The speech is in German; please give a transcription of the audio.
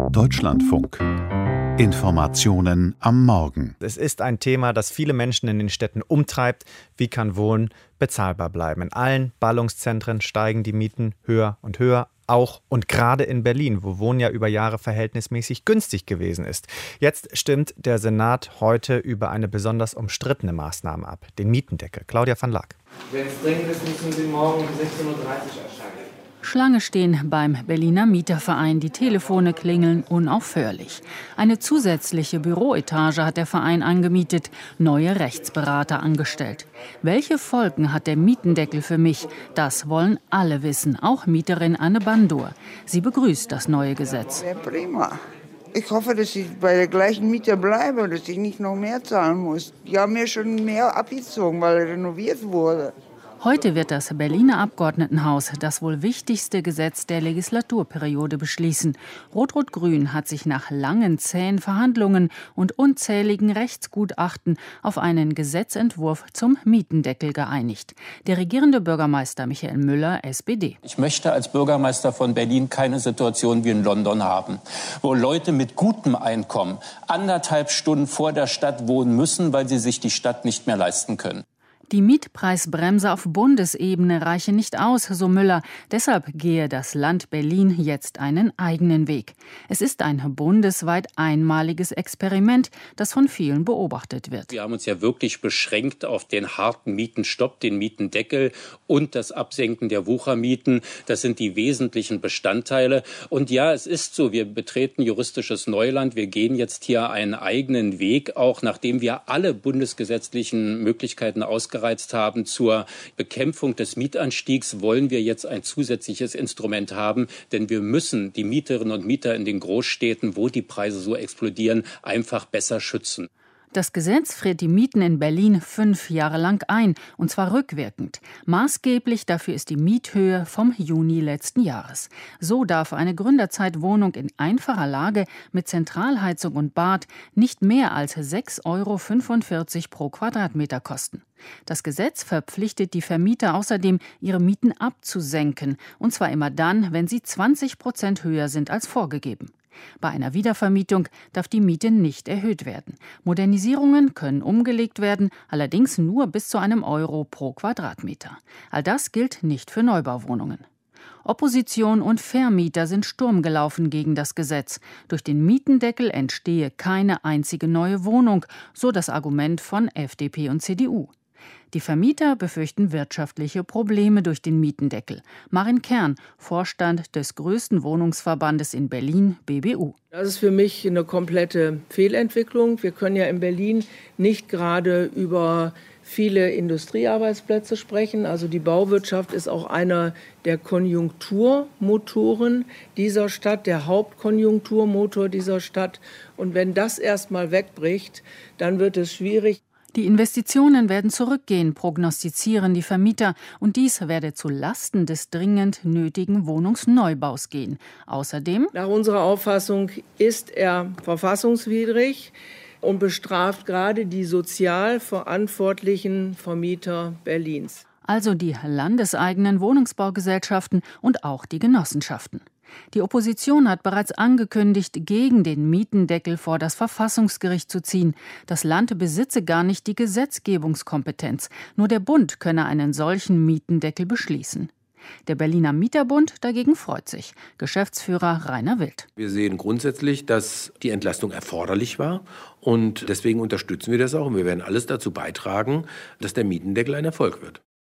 Deutschlandfunk. Informationen am Morgen. Es ist ein Thema, das viele Menschen in den Städten umtreibt. Wie kann Wohnen bezahlbar bleiben? In allen Ballungszentren steigen die Mieten höher und höher. Auch und gerade in Berlin, wo Wohnen ja über Jahre verhältnismäßig günstig gewesen ist. Jetzt stimmt der Senat heute über eine besonders umstrittene Maßnahme ab, den Mietendeckel. Claudia van Laak. Wenn es dringend ist, müssen Sie morgen um 16:30 Uhr erscheinen. Schlange stehen beim Berliner Mieterverein. Die Telefone klingeln unaufhörlich. Eine zusätzliche Büroetage hat der Verein angemietet, neue Rechtsberater angestellt. Welche Folgen hat der Mietendeckel für mich? Das wollen alle wissen, auch Mieterin Anne Bandur. Sie begrüßt das neue Gesetz. Ja, prima. Ich hoffe, dass ich bei der gleichen Miete bleibe, dass ich nicht noch mehr zahlen muss. Die haben mir schon mehr abgezogen, weil renoviert wurde. Heute wird das Berliner Abgeordnetenhaus das wohl wichtigste Gesetz der Legislaturperiode beschließen. Rot-Rot-Grün hat sich nach langen, zähen Verhandlungen und unzähligen Rechtsgutachten auf einen Gesetzentwurf zum Mietendeckel geeinigt. Der regierende Bürgermeister Michael Müller, SPD. Ich möchte als Bürgermeister von Berlin keine Situation wie in London haben, wo Leute mit gutem Einkommen 1,5 Stunden vor der Stadt wohnen müssen, weil sie sich die Stadt nicht mehr leisten können. Die Mietpreisbremse auf Bundesebene reiche nicht aus, so Müller. Deshalb gehe das Land Berlin jetzt einen eigenen Weg. Es ist ein bundesweit einmaliges Experiment, das von vielen beobachtet wird. Wir haben uns ja wirklich beschränkt auf den harten Mietenstopp, den Mietendeckel und das Absenken der Wuchermieten. Das sind die wesentlichen Bestandteile. Und ja, es ist so, wir betreten juristisches Neuland. Wir gehen jetzt hier einen eigenen Weg, auch nachdem wir alle bundesgesetzlichen Möglichkeiten ausgereizt haben zur Bekämpfung des Mietanstiegs, wollen wir jetzt ein zusätzliches Instrument haben, denn wir müssen die Mieterinnen und Mieter in den Großstädten, wo die Preise so explodieren, einfach besser schützen. Das Gesetz friert die Mieten in Berlin 5 Jahre lang ein, und zwar rückwirkend. Maßgeblich dafür ist die Miethöhe vom Juni letzten Jahres. So darf eine Gründerzeitwohnung in einfacher Lage mit Zentralheizung und Bad nicht mehr als 6,45 € pro Quadratmeter kosten. Das Gesetz verpflichtet die Vermieter außerdem, ihre Mieten abzusenken, und zwar immer dann, wenn sie 20% höher sind als vorgegeben. Bei einer Wiedervermietung darf die Miete nicht erhöht werden. Modernisierungen können umgelegt werden, allerdings nur bis zu €1 pro Quadratmeter. All das gilt nicht für Neubauwohnungen. Opposition und Vermieter sind Sturm gelaufen gegen das Gesetz. Durch den Mietendeckel entstehe keine einzige neue Wohnung, so das Argument von FDP und CDU. Die Vermieter befürchten wirtschaftliche Probleme durch den Mietendeckel. Marin Kern, Vorstand des größten Wohnungsverbandes in Berlin, BBU. Das ist für mich eine komplette Fehlentwicklung. Wir können ja in Berlin nicht gerade über viele Industriearbeitsplätze sprechen. Also die Bauwirtschaft ist auch einer der Konjunkturmotoren dieser Stadt, der Hauptkonjunkturmotor dieser Stadt. Und wenn das erstmal wegbricht, dann wird es schwierig. Die Investitionen werden zurückgehen, prognostizieren die Vermieter, und dies werde zu Lasten des dringend nötigen Wohnungsneubaus gehen. Außerdem: Nach unserer Auffassung ist er verfassungswidrig und bestraft gerade die sozial verantwortlichen Vermieter Berlins. Also die landeseigenen Wohnungsbaugesellschaften und auch die Genossenschaften. Die Opposition hat bereits angekündigt, gegen den Mietendeckel vor das Verfassungsgericht zu ziehen. Das Land besitze gar nicht die Gesetzgebungskompetenz. Nur der Bund könne einen solchen Mietendeckel beschließen. Der Berliner Mieterbund dagegen freut sich. Geschäftsführer Rainer Wild. Wir sehen grundsätzlich, dass die Entlastung erforderlich war. Und deswegen unterstützen wir das auch. Und wir werden alles dazu beitragen, dass der Mietendeckel ein Erfolg wird.